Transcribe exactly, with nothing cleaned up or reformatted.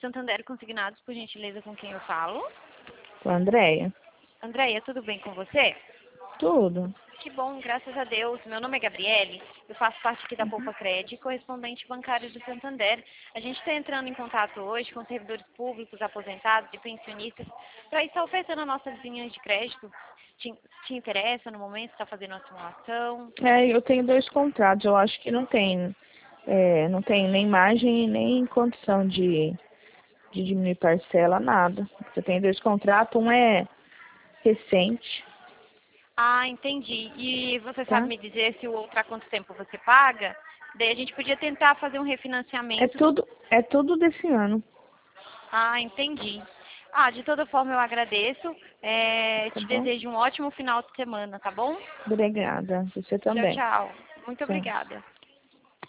Santander Consignados, por gentileza, com quem eu falo? Com a Andréia. Andréia, tudo bem com você? Tudo. Que bom, graças a Deus. Meu nome é Gabriele, eu faço parte aqui da Uhum. Poupa Cred, correspondente bancário do Santander. A gente está entrando em contato hoje com servidores públicos, aposentados e pensionistas para estar oferecendo a nossas linhas de crédito. Te, te interessa no momento? Está fazendo uma simulação? É, eu tenho dois contratos, eu acho que não tem, é, não tem nem margem e nem condição de, de diminuir parcela, nada. Eu tenho dois contratos, um é recente, Ah, entendi. E você tá? sabe me dizer se o outro há quanto tempo você paga? Daí a gente podia tentar fazer um É refinanciamento. tudo, é tudo desse ano, Ah, entendi. Ah, de toda forma eu agradeço. É, tá te bom? desejo um ótimo final de semana, tá bom? Obrigada. Você Tchau, também. tchau. Muito Tchau. obrigada.